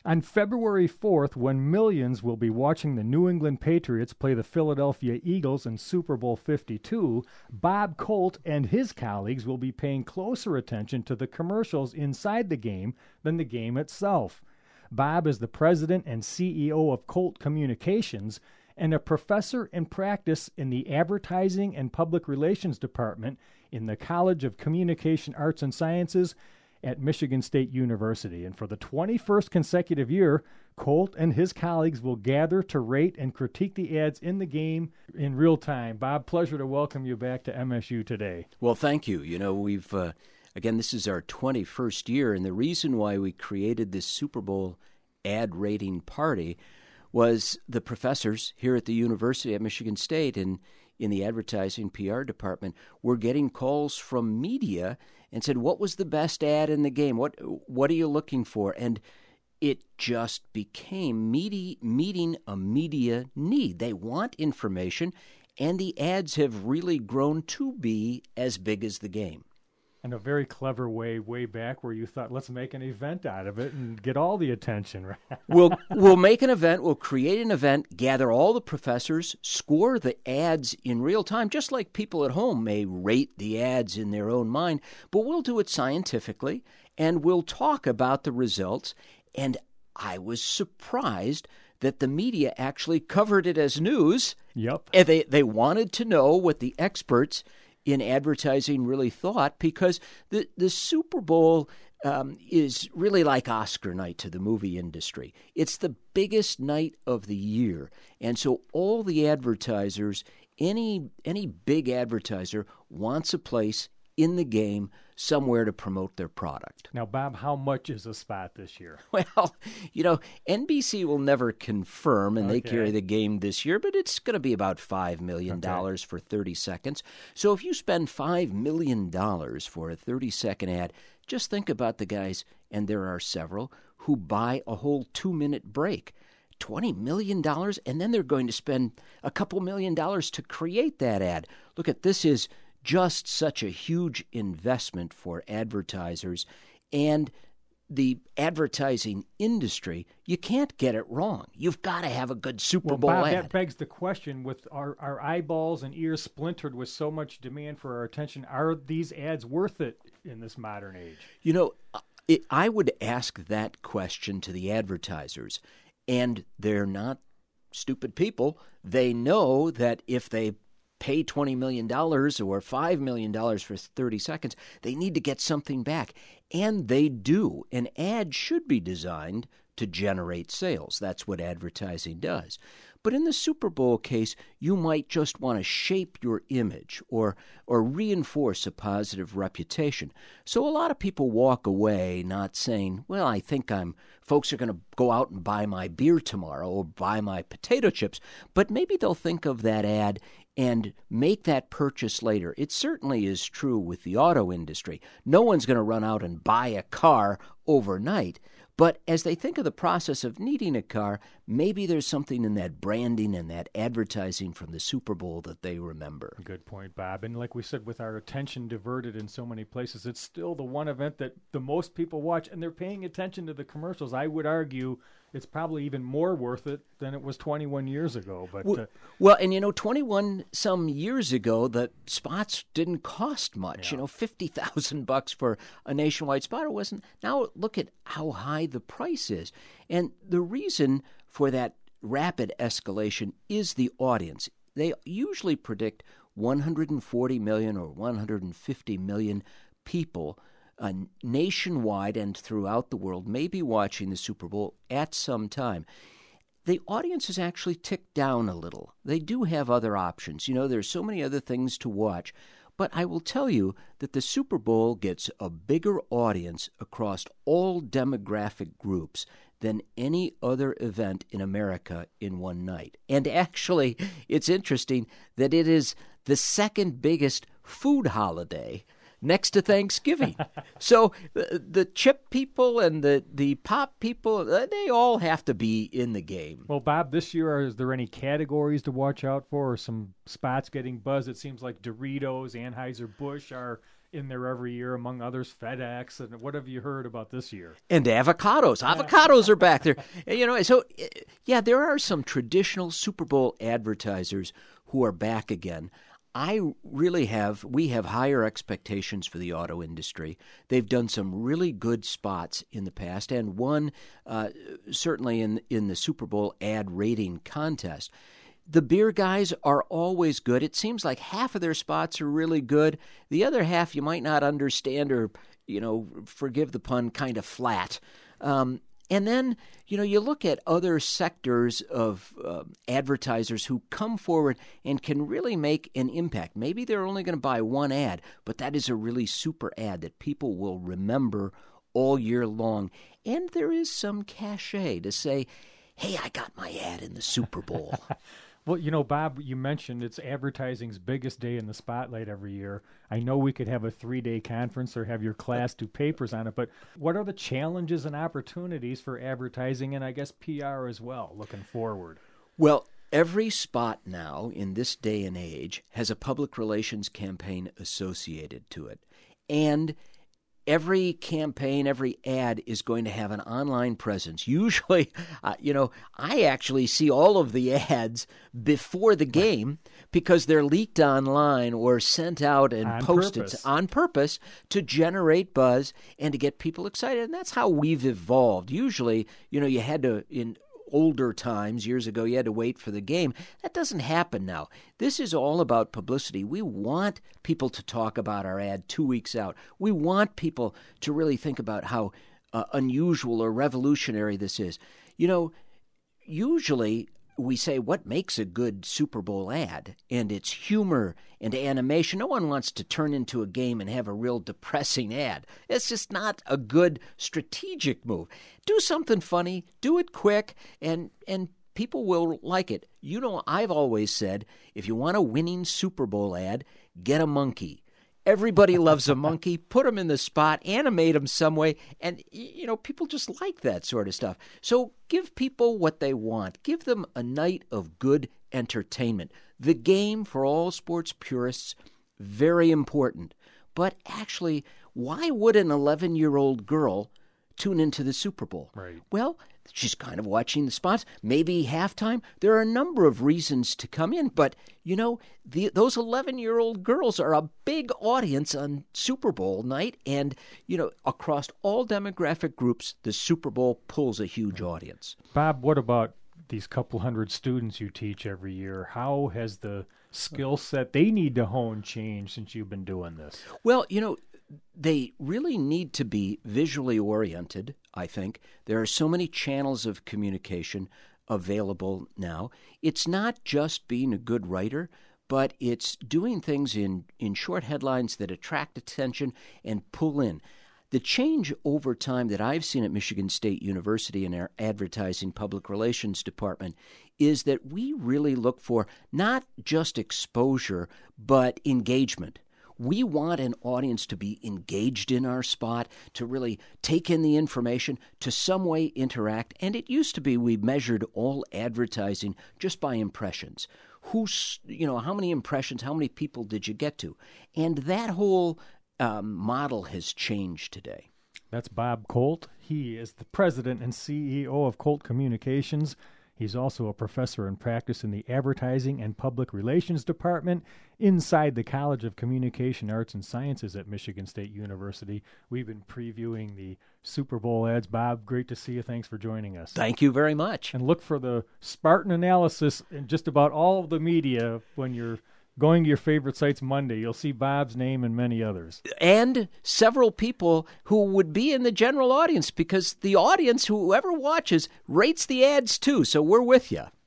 On February 4th, when millions will be watching the New England Patriots play the Philadelphia Eagles in Super Bowl 52, Bob Colt and his colleagues will be paying closer attention to the commercials inside the game than the game itself. Bob is the president and CEO of Colt Communications and a professor in practice in the Advertising and Public Relations Department in the College of Communication Arts and Sciences at Michigan State University. And for the 21st consecutive year, Colt and his colleagues will gather to rate and critique the ads in the game in real time. Bob, pleasure to welcome you back to MSU today. Well, thank you. You know, we've, again, this is our 21st year, and the reason why we created this Super Bowl ad rating party was the professors here at the University at Michigan State and in the advertising PR department were getting calls from media and said, what was the best ad in the game? What are you looking for? And it just became meeting a media need. They want information, and the ads have really grown to be as big as the game. In a very clever way back where you thought, let's make an event out of it and get all the attention. Right? We'll make an event, we'll create an event, gather all the professors, score the ads in real time, just like people at home may rate the ads in their own mind, but we'll do it scientifically, and we'll talk about the results. And I was surprised that the media actually covered it as news. Yep. And they wanted to know what the experts in advertising really thought, because the Super Bowl is really like Oscar night to the movie industry. It's the biggest night of the year. And so all the advertisers, any big advertiser wants a place in the game somewhere to promote their product. Now, Bob, how much is a spot this year? Well, you know, NBC will never confirm, and they carry the game this year, but it's going to be about $5 million for 30 seconds. So if you spend $5 million for a 30-second ad, just think about the guys, and there are several, who buy a whole 2-minute break. $20 million, and then they're going to spend a couple $1 million to create that ad. Look at this is just such a huge investment for advertisers and the advertising industry. You can't get it wrong. You've got to have a good Super Bowl Bob, ad. That begs the question, with our eyeballs and ears splintered with so much demand for our attention, are these ads worth it in this modern age? You know, I would ask that question to the advertisers, and they're not stupid people. They know that if they pay $20 million or $5 million for 30 seconds, they need to get something back. And they do. An ad should be designed to generate sales. That's what advertising does. But in the Super Bowl case, you might just want to shape your image or reinforce a positive reputation. So a lot of people walk away not saying, well, I think folks are going to go out and buy my beer tomorrow or buy my potato chips. But maybe they'll think of that ad and make that purchase later. It certainly is true with the auto industry. No one's going to run out and buy a car overnight. But as they think of the process of needing a car, maybe there's something in that branding and that advertising from the Super Bowl that they remember. Good point, Bob. And like we said, with our attention diverted in so many places, it's still the one event that the most people watch, and they're paying attention to the commercials. I would argue it's probably even more worth it than it was 21 years ago. But well, and you know, 21 some years ago, the spots didn't cost much. Yeah. You know, $50,000 for a nationwide spot. It wasn't. Now look at how high the price is, and the reason for that rapid escalation is the audience. They usually predict 140 million or 150 million people nationwide and throughout the world may be watching the Super Bowl at some time. The audience has actually ticked down a little. They do have other options. You know, there's so many other things to watch. But I will tell you that the Super Bowl gets a bigger audience across all demographic groups than any other event in America in one night. And actually, it's interesting that it is the second biggest food holiday next to Thanksgiving. So the chip people and the pop people, they all have to be in the game. Well, Bob, this year, is there any categories to watch out for or some spots getting buzz? It seems like Doritos, Anheuser-Busch are in there every year, among others, FedEx. And what have you heard about this year? And avocados. Avocados are back there. So, yeah, there are some traditional Super Bowl advertisers who are back again. We have higher expectations for the auto industry. They've done some really good spots in the past, and one certainly in the Super Bowl ad rating contest. The beer guys are always good. It seems like half of their spots are really good. The other half you might not understand or, forgive the pun, kind of flat. And then, you look at other sectors of advertisers who come forward and can really make an impact. Maybe they're only going to buy one ad, but that is a really super ad that people will remember all year long. And there is some cachet to say, hey, I got my ad in the Super Bowl. Well, Bob, you mentioned it's advertising's biggest day in the spotlight every year. I know we could have a 3-day conference or have your class do papers on it, but what are the challenges and opportunities for advertising and I guess PR as well, looking forward? Well, every spot now in this day and age has a public relations campaign associated to it. And every campaign, every ad is going to have an online presence. Usually, I actually see all of the ads before the game because they're leaked online or sent out and posted on purpose to generate buzz and to get people excited. And that's how we've evolved. Usually, you had to, in older times, years ago, you had to wait for the game. That doesn't happen now. This is all about publicity. We want people to talk about our ad 2 weeks out. We want people to really think about how unusual or revolutionary this is. Usually we say, what makes a good Super Bowl ad? And it's humor and animation. No one wants to turn into a game and have a real depressing ad. It's just not a good strategic move. Do something funny, do it quick, and people will like it. I've always said, if you want a winning Super Bowl ad, get a monkey. Everybody loves a monkey. Put them in the spot, animate them some way, and, people just like that sort of stuff. So give people what they want. Give them a night of good entertainment. The game, for all sports purists, very important. But actually, why would an 11-year-old girl tune into the Super Bowl? Right. Well, she's kind of watching the spots, maybe halftime. There are a number of reasons to come in, but, those 11-year-old girls are a big audience on Super Bowl night, and, across all demographic groups, the Super Bowl pulls a huge audience. Bob, what about these couple hundred students you teach every year? How has the skill set they need to hone changed since you've been doing this? Well, they really need to be visually oriented, I think. There are so many channels of communication available now. It's not just being a good writer, but it's doing things in short headlines that attract attention and pull in. The change over time that I've seen at Michigan State University in our advertising public relations department is that we really look for not just exposure, but engagement. We want an audience to be engaged in our spot, to really take in the information, to some way interact. And it used to be we measured all advertising just by impressions. How many impressions, how many people did you get to? And that whole model has changed today. That's Bob Colt. He is the president and CEO of Colt Communications. He's also a professor in practice in the Advertising and Public Relations Department inside the College of Communication Arts and Sciences at Michigan State University. We've been previewing the Super Bowl ads. Bob, great to see you. Thanks for joining us. Thank you very much. And look for the Spartan analysis in just about all of the media when you're going to your favorite sites Monday. You'll see Bob's name and many others. And several people who would be in the general audience, because the audience, whoever watches, rates the ads too. So we're with you.